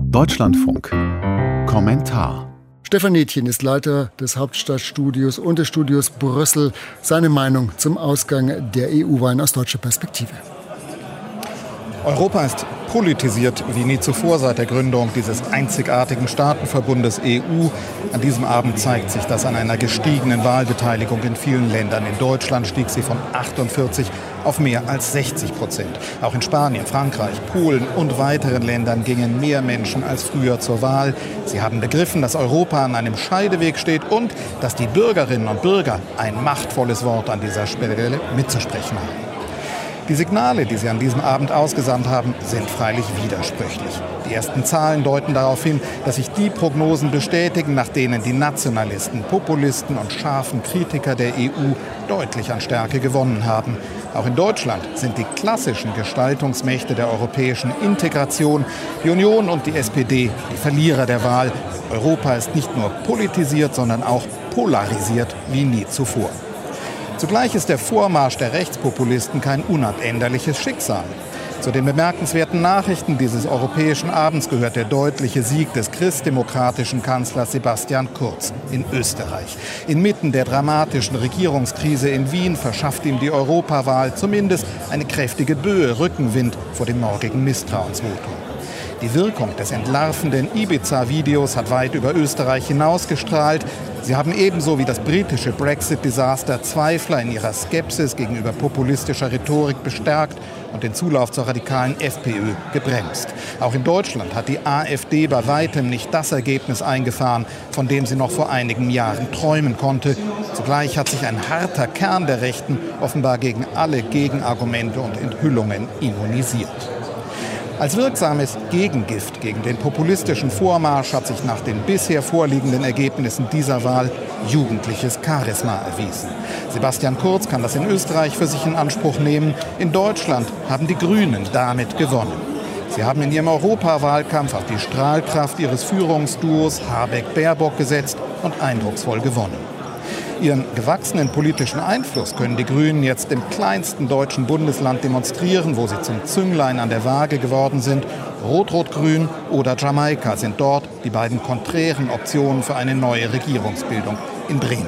Deutschlandfunk. Kommentar. Stefan Netjen ist Leiter des Hauptstadtstudios und des Studios Brüssel. Seine Meinung zum Ausgang der EU-Wahlen aus deutscher Perspektive. Europa ist politisiert wie nie zuvor seit der Gründung dieses einzigartigen Staatenverbundes EU. An diesem Abend zeigt sich das an einer gestiegenen Wahlbeteiligung in vielen Ländern. In Deutschland stieg sie von 48 auf mehr als 60%. Auch in Spanien, Frankreich, Polen und weiteren Ländern gingen mehr Menschen als früher zur Wahl. Sie haben begriffen, dass Europa an einem Scheideweg steht und dass die Bürgerinnen und Bürger ein machtvolles Wort an dieser Stelle mitzusprechen haben. Die Signale, die sie an diesem Abend ausgesandt haben, sind freilich widersprüchlich. Die ersten Zahlen deuten darauf hin, dass sich die Prognosen bestätigen, nach denen die Nationalisten, Populisten und scharfen Kritiker der EU deutlich an Stärke gewonnen haben. Auch in Deutschland sind die klassischen Gestaltungsmächte der europäischen Integration, die Union und die SPD, die Verlierer der Wahl. Europa ist nicht nur politisiert, sondern auch polarisiert wie nie zuvor. Zugleich ist der Vormarsch der Rechtspopulisten kein unabänderliches Schicksal. Zu den bemerkenswerten Nachrichten dieses europäischen Abends gehört der deutliche Sieg des christdemokratischen Kanzlers Sebastian Kurz in Österreich. Inmitten der dramatischen Regierungskrise in Wien verschafft ihm die Europawahl zumindest eine kräftige Böe Rückenwind vor dem morgigen Misstrauensvotum. Die Wirkung des entlarvenden Ibiza-Videos hat weit über Österreich hinausgestrahlt. Sie haben ebenso wie das britische Brexit-Desaster Zweifler in ihrer Skepsis gegenüber populistischer Rhetorik bestärkt und den Zulauf zur radikalen FPÖ gebremst. Auch in Deutschland hat die AfD bei weitem nicht das Ergebnis eingefahren, von dem sie noch vor einigen Jahren träumen konnte. Zugleich hat sich ein harter Kern der Rechten offenbar gegen alle Gegenargumente und Enthüllungen immunisiert. Als wirksames Gegengift gegen den populistischen Vormarsch hat sich nach den bisher vorliegenden Ergebnissen dieser Wahl jugendliches Charisma erwiesen. Sebastian Kurz kann das in Österreich für sich in Anspruch nehmen. In Deutschland haben die Grünen damit gewonnen. Sie haben in ihrem Europawahlkampf auf die Strahlkraft ihres Führungsduos Habeck-Baerbock gesetzt und eindrucksvoll gewonnen. Ihren gewachsenen politischen Einfluss können die Grünen jetzt im kleinsten deutschen Bundesland demonstrieren, wo sie zum Zünglein an der Waage geworden sind. Rot-Rot-Grün oder Jamaika sind dort die beiden konträren Optionen für eine neue Regierungsbildung in Bremen.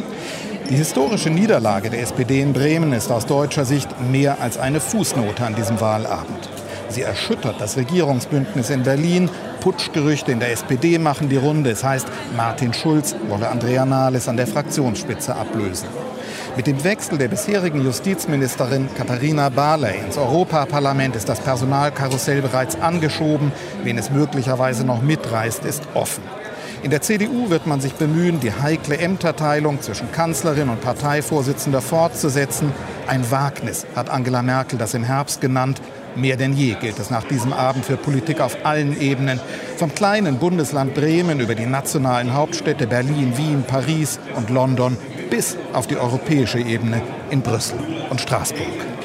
Die historische Niederlage der SPD in Bremen ist aus deutscher Sicht mehr als eine Fußnote an diesem Wahlabend. Sie erschüttert das Regierungsbündnis in Berlin. Putschgerüchte in der SPD machen die Runde. Es heißt, Martin Schulz wolle Andrea Nahles an der Fraktionsspitze ablösen. Mit dem Wechsel der bisherigen Justizministerin Katharina Barley ins Europaparlament ist das Personalkarussell bereits angeschoben. Wen es möglicherweise noch mitreißt, ist offen. In der CDU wird man sich bemühen, die heikle Ämterteilung zwischen Kanzlerin und Parteivorsitzender fortzusetzen. Ein Wagnis hat Angela Merkel das im Herbst genannt. Mehr denn je gilt es nach diesem Abend für Politik auf allen Ebenen. Vom kleinen Bundesland Bremen über die nationalen Hauptstädte Berlin, Wien, Paris und London bis auf die europäische Ebene in Brüssel und Straßburg.